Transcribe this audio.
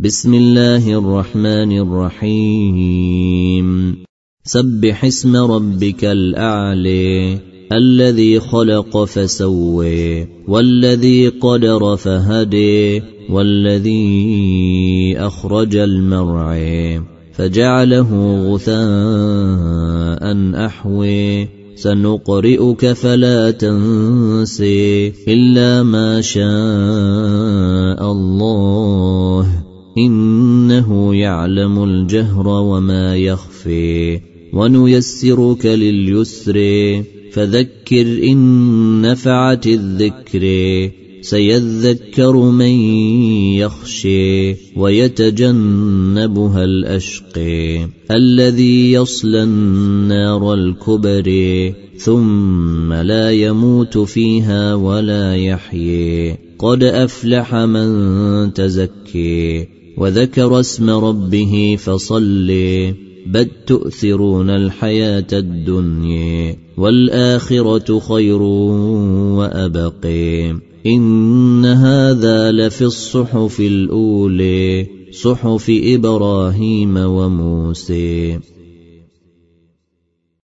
بسم الله الرحمن الرحيم سبح اسم ربك الأعلى الذي خلق فسوى والذي قدر فهدي والذي أخرج المرعى فجعله غثاء أحوى سنقرئك فلا تنسي إلا ما شاء الله إنه يعلم الجهر وما يخفي ونيسرك لليسر فذكر إن نفعت الذكر سيذكر من يخشي ويتجنبها الأشقى الذي يصلى النار الكبرى ثم لا يموت فيها ولا يحيي قد أفلح من تزكي وذكر اسم ربه فصلي بل تؤثرون الحياة الدنيا والآخرة خير وأبقي إن هذا لفي الصحف الأولى صحف إبراهيم وموسى.